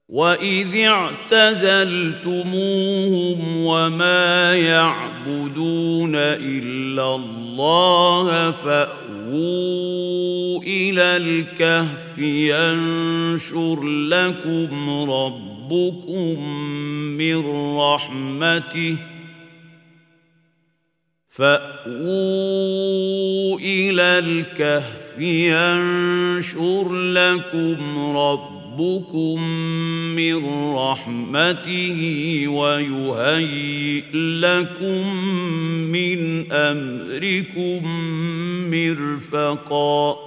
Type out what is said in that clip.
وَإِذِ اعْتَزَلْتُمُوهُمْ وَمَا يَعْبُدُونَ إِلَّا اللَّهَ فَأْوُوا إِلَى الْكَهْفِ يَنشُرْ لَكُمْ رَبُّكُم مِّن رَّحْمَتِهِ فَأْوُوا إِلَى الْكَهْفِ يَنشُرْ لَكُمْ رَبُّكُم مِّن رَّحْمَتِهِ وَيُهَيِّئْ لَكُم مِّنْ أَمْرِكُم مِّرْفَقًا